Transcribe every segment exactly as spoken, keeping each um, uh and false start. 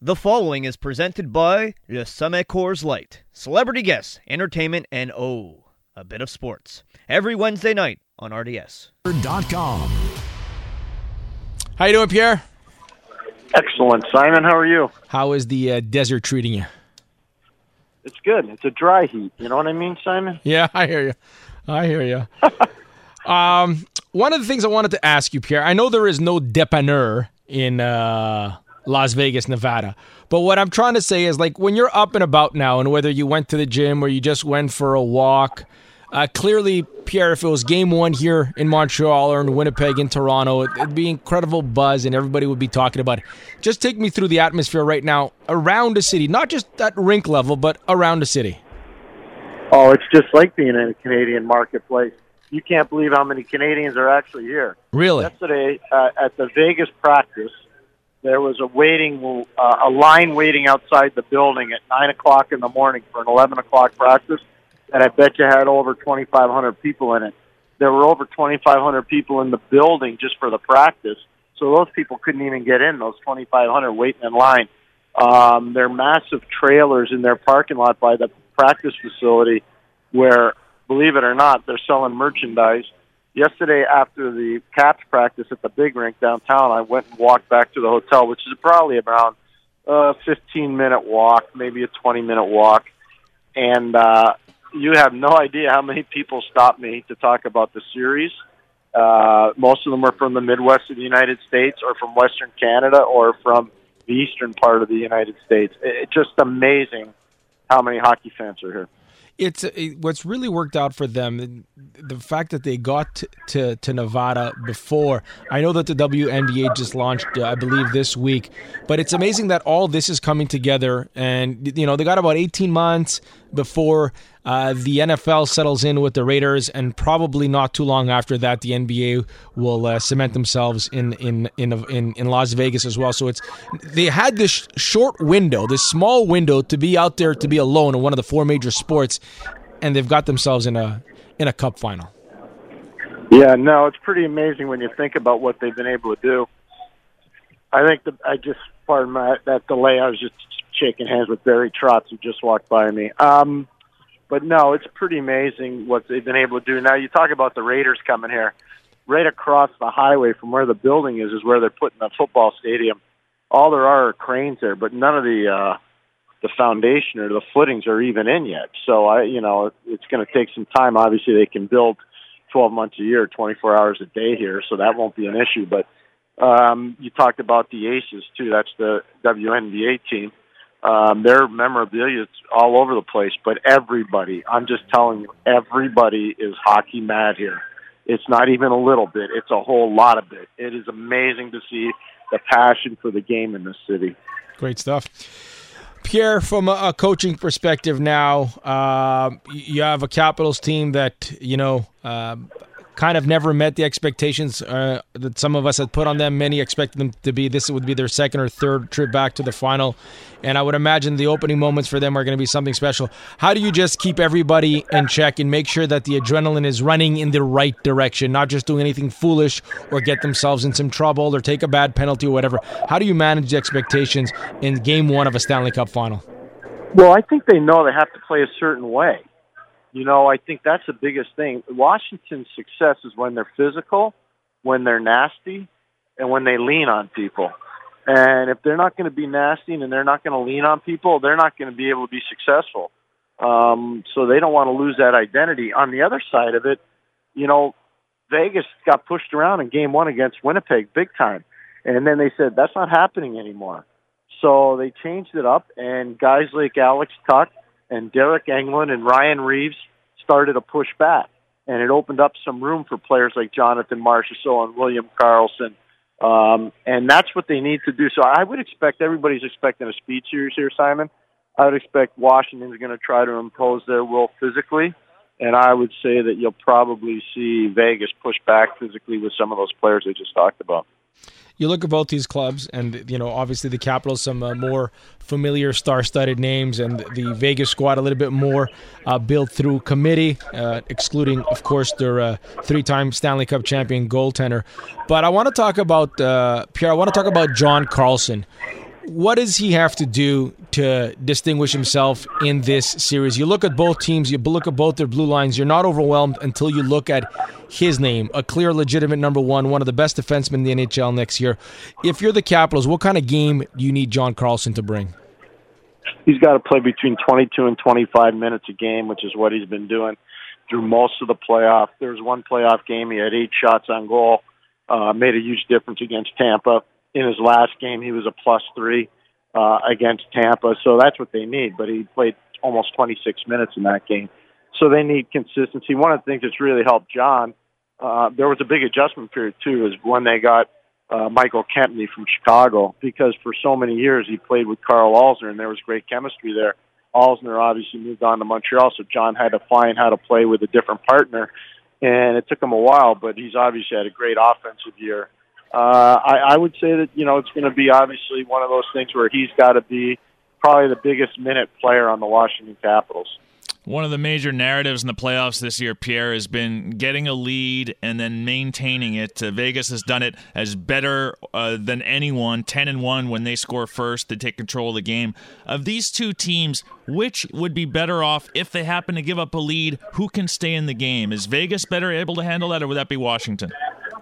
The following is presented by Le Sommet Coors Light. Celebrity guests, entertainment, and oh, a bit of sports. Every Wednesday night on R D S. Dot com. How you doing, Pierre? Excellent, Simon. How are you? How is the uh, desert treating you? It's good. It's a dry heat. You know what I mean, Simon? Yeah, I hear you. I hear you. um, one of the things I wanted to ask you, Pierre, I know there is no dépanneur in uh, Las Vegas, Nevada, but what I'm trying to say is, like, when you're up and about now, and whether you went to the gym or you just went for a walk, uh, clearly, Pierre, if it was game one here in Montreal or in Winnipeg, in Toronto, it'd be incredible buzz and everybody would be talking about it. Just take me through the atmosphere right now around the city, not just at rink level, but around the city. Oh, it's just like being in a Canadian marketplace. You can't believe how many Canadians are actually here. Really? Yesterday, uh, at the Vegas practice, there was a waiting, uh, a line waiting outside the building at nine o'clock in the morning for an eleven o'clock practice, and I bet you had over twenty-five hundred people in it. There were over twenty-five hundred people in the building just for the practice, so those people couldn't even get in, those twenty-five hundred waiting in line. Um, they're massive trailers in their parking lot by the practice facility where, believe it or not, they're selling merchandise. Yesterday, after the Caps practice at the big rink downtown, I went and walked back to the hotel, which is probably about a fifteen-minute walk, maybe a twenty-minute walk, and uh, you have no idea how many people stopped me to talk about the series. Uh, most of them are from the Midwest of the United States or from Western Canada or from the eastern part of the United States. It's just amazing how many hockey fans are here. It's it, what's really worked out for them, the fact that they got to, to, to Nevada before. I know that the W N B A just launched, uh, I believe, this week, but it's amazing that all this is coming together, and you know they got about eighteen months before uh, the N F L settles in with the Raiders, and probably not too long after that, the N B A will uh, cement themselves in in, in in in Las Vegas as well. So it's they had this short window, this small window to be out there, to be alone in one of the four major sports, and they've got themselves in a in a cup final. Yeah, no, it's pretty amazing when you think about what they've been able to do. I think the, I just, pardon my, that delay, I was just shaking hands with Barry Trotz, who just walked by me. Um, but no, it's pretty amazing what they've been able to do. Now, you talk about the Raiders coming here. Right across the highway from where the building is is where they're putting the football stadium. All there are are cranes there, but none of the uh, the foundation or the footings are even in yet. So, I, you know, it's going to take some time. Obviously, they can build twelve months a year, twenty-four hours a day here, so that won't be an issue. But um, you talked about the Aces, too. That's the W N B A team. Um, their memorabilia is all over the place, but everybody, I'm just telling you, everybody is hockey mad here. It's not even a little bit. It's a whole lot of it. It is amazing to see the passion for the game in this city. Great stuff. Pierre, from a, a coaching perspective now, uh, you have a Capitals team that, you know, uh, kind of never met the expectations uh, that some of us had put on them. Many expected them to be, this would be their second or third trip back to the final. And I would imagine the opening moments for them are going to be something special. How do you just keep everybody in check and make sure that the adrenaline is running in the right direction, not just doing anything foolish or get themselves in some trouble or take a bad penalty or whatever? How do you manage the expectations in game one of a Stanley Cup final? Well, I think they know they have to play a certain way. You know, I think that's the biggest thing. Washington's success is when they're physical, when they're nasty, and when they lean on people. And if they're not going to be nasty and they're not going to lean on people, they're not going to be able to be successful. Um, so they don't want to lose that identity. On the other side of it, you know, Vegas got pushed around in game one against Winnipeg big time. And then they said, that's not happening anymore. So they changed it up, and guys like Alex Tuck and Derek Englund and Ryan Reeves started to push back. And it opened up some room for players like Jonathan Marchessault and William Karlsson. Um, and that's what they need to do. So I would expect, everybody's expecting a speed series here, Simon. I would expect Washington's going to try to impose their will physically. And I would say that you'll probably see Vegas push back physically with some of those players I just talked about. You look at both these clubs, and you know, obviously the Capitals, some uh, more familiar star-studded names, and the Vegas squad a little bit more uh, built through committee, uh, excluding, of course, their uh, three-time Stanley Cup champion goaltender. But I want to talk about uh, Pierre. I want to talk about John Carlson. What does he have to do to distinguish himself in this series? You look at both teams, you look at both their blue lines, you're not overwhelmed until you look at his name, a clear, legitimate number one, one of the best defensemen in the N H L next year. If you're the Capitals, what kind of game do you need John Carlson to bring? He's got to play between twenty-two and twenty-five minutes a game, which is what he's been doing through most of the playoff. There was one playoff game, he had eight shots on goal, uh, made a huge difference against Tampa. In his last game, he was a plus three uh, against Tampa, so that's what they need. But he played almost twenty-six minutes in that game. So they need consistency. One of the things that's really helped John, uh, there was a big adjustment period, too, is when they got uh, Michael Kempney from Chicago, because for so many years he played with Carl Alsner, and there was great chemistry there. Alsner obviously moved on to Montreal, so John had to find how to play with a different partner, and it took him a while, but he's obviously had a great offensive year. Uh, I, I would say that, you know, it's going to be obviously one of those things where he's got to be probably the biggest minute player on the Washington Capitals. One of the major narratives in the playoffs this year, Pierre, has been getting a lead and then maintaining it. Uh, Vegas has done it as better uh, than anyone, ten and one when they score first, they take control of the game. Of these two teams, which would be better off if they happen to give up a lead? Who can stay in the game? Is Vegas better able to handle that, or would that be Washington?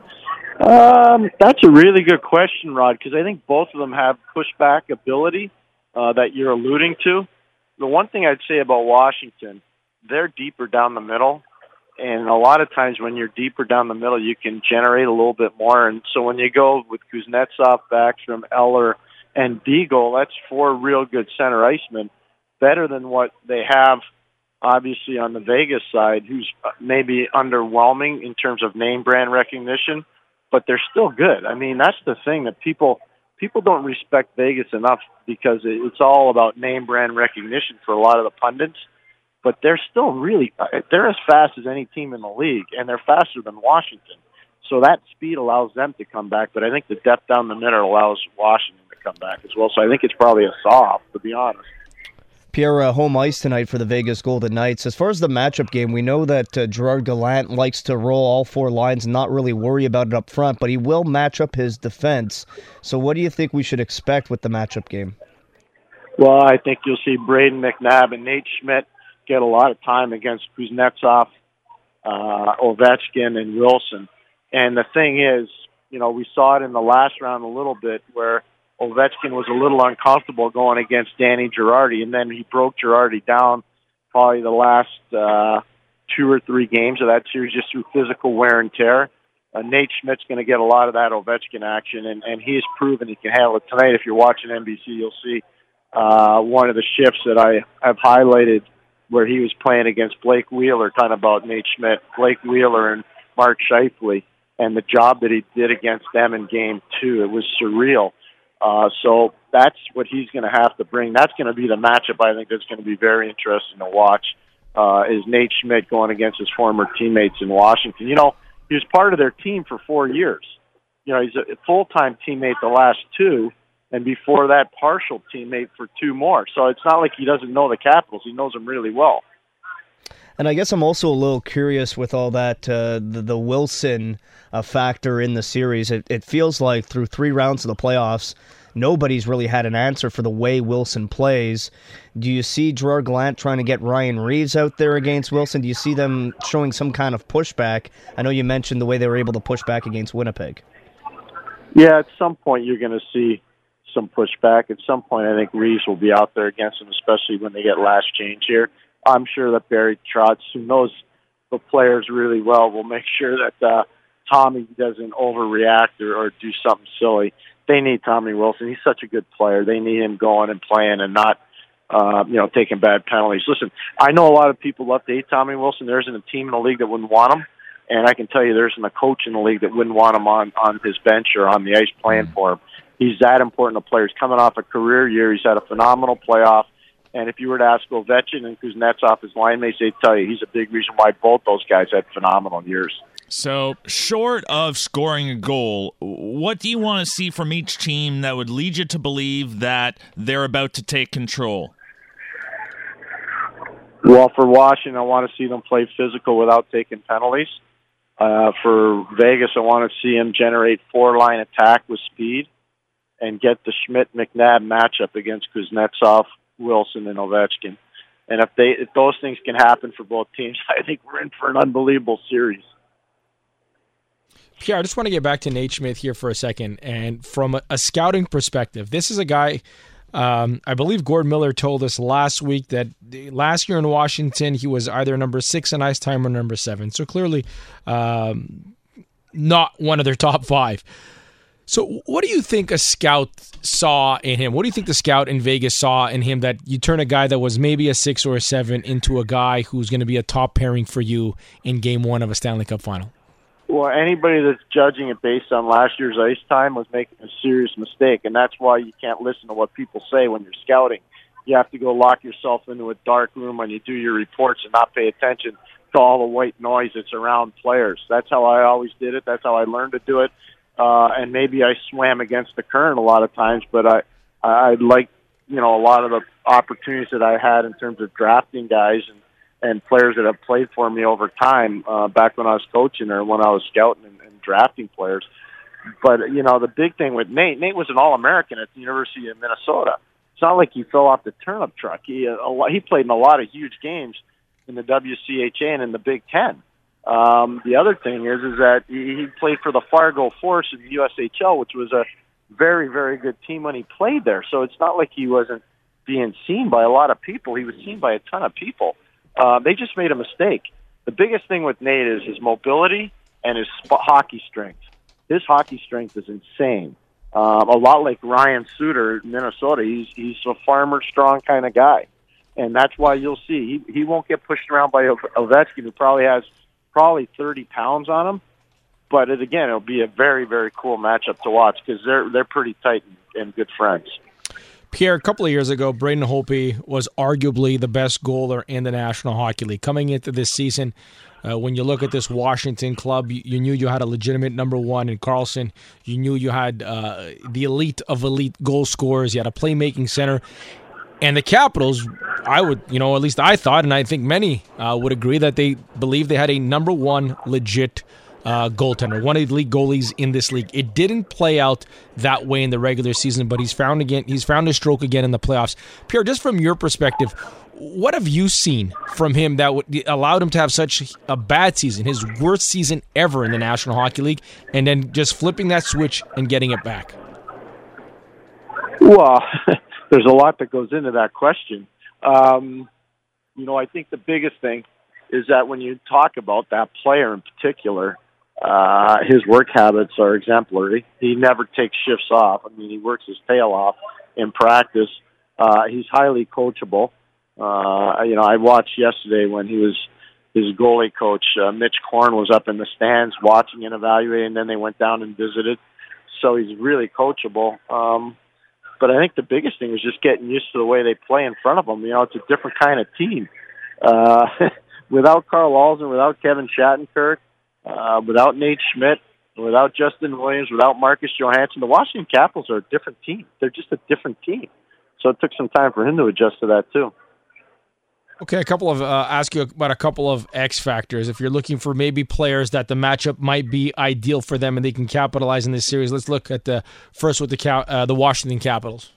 Um, that's a really good question, Rod, because I think both of them have pushback ability uh, that you're alluding to. The one thing I'd say about Washington, they're deeper down the middle, and a lot of times when you're deeper down the middle, you can generate a little bit more. And so when you go with Kuznetsov, Backstrom, Eller, and Beagle, that's four real good center icemen, better than what they have, obviously, on the Vegas side, who's maybe underwhelming in terms of name brand recognition, but they're still good. I mean, that's the thing that people people don't respect Vegas enough, because it's all about name brand recognition for a lot of the pundits. But they're still really they're as fast as any team in the league, and they're faster than Washington. So that speed allows them to come back. But I think the depth down the middle allows Washington to come back as well. So I think it's probably a soft, to be honest. Pierre, uh, home ice tonight for the Vegas Golden Knights. As far as the matchup game, we know that uh, Gerard Gallant likes to roll all four lines and not really worry about it up front, but he will match up his defense. So what do you think we should expect with the matchup game? Well, I think you'll see Braden McNabb and Nate Schmidt get a lot of time against Kuznetsov, uh, Ovechkin, and Wilson. And the thing is, you know, we saw it in the last round a little bit where Ovechkin was a little uncomfortable going against Danny Girardi, and then he broke Girardi down probably the last uh, two or three games of that series just through physical wear and tear. Uh, Nate Schmidt's going to get a lot of that Ovechkin action, and, and he's proven he can handle it. Tonight, if you're watching N B C, you'll see uh, one of the shifts that I have highlighted where he was playing against Blake Wheeler, talking about Nate Schmidt, Blake Wheeler and Mark Scheifele, and the job that he did against them in game two. It was surreal. Uh, so that's what he's going to have to bring. That's going to be the matchup I think that's going to be very interesting to watch, uh, is Nate Schmidt going against his former teammates in Washington. You know, he was part of their team for four years. You know, he's a full-time teammate the last two, and before that, partial teammate for two more. So it's not like he doesn't know the Capitals. He knows them really well. And I guess I'm also a little curious with all that, uh, the, the Wilson uh, factor in the series. It, it feels like through three rounds of the playoffs, nobody's really had an answer for the way Wilson plays. Do you see Gerard Gallant trying to get Ryan Reeves out there against Wilson? Do you see them showing some kind of pushback? I know you mentioned the way they were able to push back against Winnipeg. Yeah, at some point you're going to see some pushback. At some point I think Reeves will be out there against him, especially when they get last change here. I'm sure that Barry Trotz, who knows the players really well, will make sure that uh, Tommy doesn't overreact or, or do something silly. They need Tommy Wilson. He's such a good player. They need him going and playing and not, uh, you know, taking bad penalties. Listen, I know a lot of people love to hate Tommy Wilson. There isn't a team in the league that wouldn't want him, and I can tell you there isn't a coach in the league that wouldn't want him on, on his bench or on the ice playing for him. He's that important a player. He's coming off a career year. He's had a phenomenal playoff. And if you were to ask Ovechkin and Kuznetsov, his line mates, they'd tell you he's a big reason why both those guys had phenomenal years. So, short of scoring a goal, what do you want to see from each team that would lead you to believe that they're about to take control? Well, for Washington, I want to see them play physical without taking penalties. Uh, for Vegas, I want to see them generate four-line attack with speed. and get the Schmidt-McNabb matchup against Kuznetsov, Wilson, and Ovechkin. And if they if those things can happen for both teams, I think we're in for an unbelievable series. Pierre, I just want to get back to Nate Schmidt here for a second. And from a, a scouting perspective, this is a guy, um, I believe Gord Miller told us last week that last year in Washington, he was either number six in ice time or number seven. So clearly um, not one of their top five. So what do you think a scout saw in him? What do you think the scout in Vegas saw in him that you turn a guy that was maybe a six or a seven into a guy who's going to be a top pairing for you in game one of a Stanley Cup final? Well, anybody that's judging it based on last year's ice time was making a serious mistake, and that's why you can't listen to what people say when you're scouting. You have to go lock yourself into a dark room when you do your reports and not pay attention to all the white noise that's around players. That's how I always did it. That's how I learned to do it. Uh, and maybe I swam against the current a lot of times, but I, I like, you know, a lot of the opportunities that I had in terms of drafting guys and, and players that have played for me over time, uh, back when I was coaching or when I was scouting and, and drafting players. But, you know, the big thing with Nate, Nate was an All-American at the University of Minnesota. It's not like he fell off the turnip truck. He, a lot, he played in a lot of huge games in the W C H A and in the Big Ten. Um, the other thing is, is that he, he played for the Fargo Force in the U S H L, which was a very, very good team when he played there. So it's not like he wasn't being seen by a lot of people. He was seen by a ton of people. Uh, they just made a mistake. The biggest thing with Nate is his mobility and his sp- hockey strength. His hockey strength is insane. Um, a lot like Ryan Suter in Minnesota. He's he's a farmer, strong kind of guy. And that's why you'll see he, he won't get pushed around by Ovechkin, who probably has probably thirty pounds on him. But it, again, it'll be a very, very cool matchup to watch because they're, they're pretty tight and, and good friends. Pierre, a couple of years ago, Braden Holtby was arguably the best goaler in the National Hockey League. Coming into this season, uh, when you look at this Washington club, you, you knew you had a legitimate number one in Carlson. You knew you had uh, the elite of elite goal scorers. You had a playmaking center. And the Capitals, I would, you know, at least I thought, and I think many uh, would agree that they believe they had a number one legit Uh, goaltender, one of the league goalies in this league. It didn't play out that way in the regular season, but he's found again. He's found his stroke again in the playoffs. Pierre, just from your perspective, what have you seen from him that would, allowed him to have such a bad season, his worst season ever in the National Hockey League, and then just flipping that switch and getting it back? Well, there's a lot that goes into that question. Um, you know, I think the biggest thing is that when you talk about that player in particular, Uh, his work habits are exemplary. He never takes shifts off. I mean, he works his tail off in practice. Uh, he's highly coachable. Uh, you know, I watched yesterday when he was his goalie coach, uh, Mitch Korn, was up in the stands watching and evaluating, and then they went down and visited. So he's really coachable. Um, but I think the biggest thing is just getting used to the way they play in front of him. You know, it's a different kind of team. Uh, without Carl Alsen, without Kevin Shattenkirk, Uh, without Nate Schmidt, without Justin Williams, without Marcus Johansson, the Washington Capitals are a different team. They're just a different team. So it took some time for him to adjust to that too. Okay, a couple of uh, ask you about a couple of X factors. If you're looking for maybe players that the matchup might be ideal for them and they can capitalize in this series, let's look at the first with the uh, the Washington Capitals.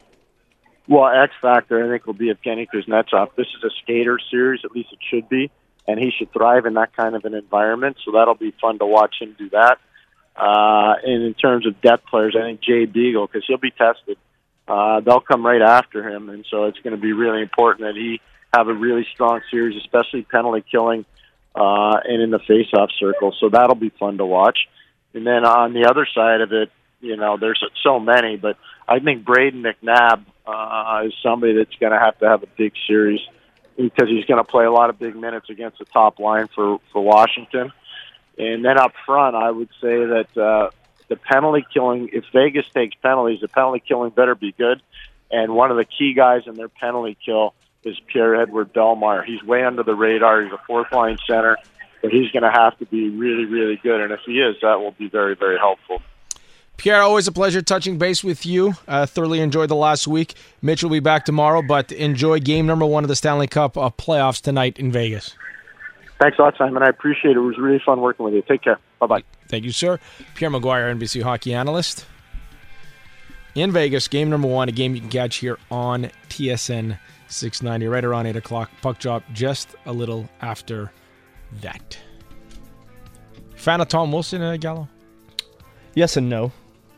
Well, X factor I think will be Evgeny Kuznetsov. This is a skater series, at least it should be. And he should thrive in that kind of an environment, so that'll be fun to watch him do that. Uh, and in terms of depth players, I think Jay Beagle, because he'll be tested, uh, they'll come right after him, and so it's going to be really important that he have a really strong series, especially penalty killing uh, and in the face-off circle. So that'll be fun to watch. And then on the other side of it, you know, there's so many, but I think Braden McNabb uh, is somebody that's going to have to have a big series, because he's going to play a lot of big minutes against the top line for, for Washington. And then up front, I would say that uh, the penalty killing, if Vegas takes penalties, the penalty killing better be good. And one of the key guys in their penalty kill is Pierre-Edouard Bellemare. He's way under the radar. He's a fourth-line center, but he's going to have to be really, really good. And if he is, that will be very, very helpful. Pierre, always a pleasure touching base with you. Uh, thoroughly enjoyed the last week. Mitch will be back tomorrow, but enjoy game number one of the Stanley Cup uh, playoffs tonight in Vegas. Thanks a lot, Simon. I appreciate it. It was really fun working with you. Take care. Bye-bye. Thank you, sir. Pierre Maguire, N B C hockey analyst. in Vegas. Game number one, a game you can catch here on T S N six ninety, right around eight o'clock. Puck drop just a little after that. Fan of Tom Wilson, uh, Gallo? Yes and no.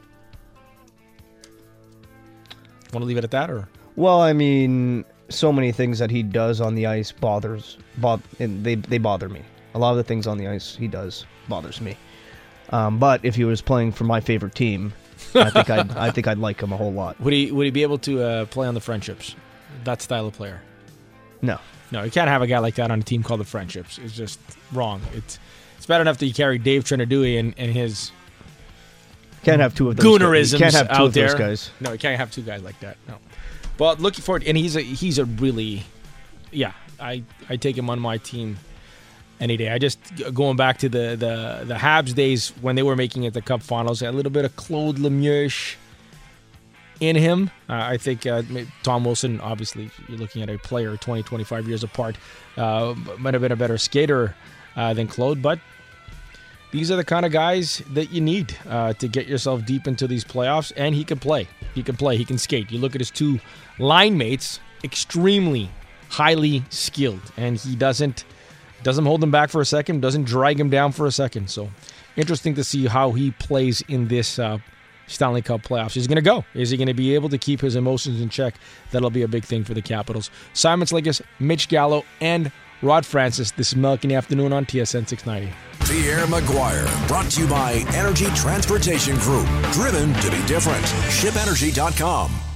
Want to leave it at that, or? Well, I mean, so many things that he does on the ice bothers, bo- and they they bother me. A lot of the things on the ice he does bothers me. Um, but if he was playing for my favorite team, I think I'd I think I'd like him a whole lot. Would he would he be able to uh, play on the Friendships? That style of player? No. No, you can't have a guy like that on a team called the Friendships. It's just wrong. It's it's bad enough that you carry Dave Trinadui and, and his can't have two of those goonerisms guys. Can't have two out of there. those guys. No, you can't have two guys like that. No. But looking forward, and he's a he's a really, yeah. I I take him on my team any day. I just going back to the the the Habs days when they were making it the Cup Finals. A little bit of Claude Lemieux in him. Uh, I think uh, Tom Wilson, obviously, you're looking at a player twenty, twenty-five years apart, uh, might have been a better skater uh, than Claude, but these are the kind of guys that you need uh, to get yourself deep into these playoffs, and he can play. He can play. He can skate. You look at his two line mates, extremely highly skilled, and he doesn't doesn't hold him back for a second, doesn't drag him down for a second. So interesting to see how he plays in this uh, Stanley Cup playoffs. Is he going to go? Is he going to be able to keep his emotions in check? That'll be a big thing for the Capitals. Simon Sliggis, Mitch Gallo, and Rod Francis. This is Milk in the Afternoon on T S N six ninety. Pierre Maguire, brought to you by Energy Transportation Group. Driven to be different. ship energy dot com.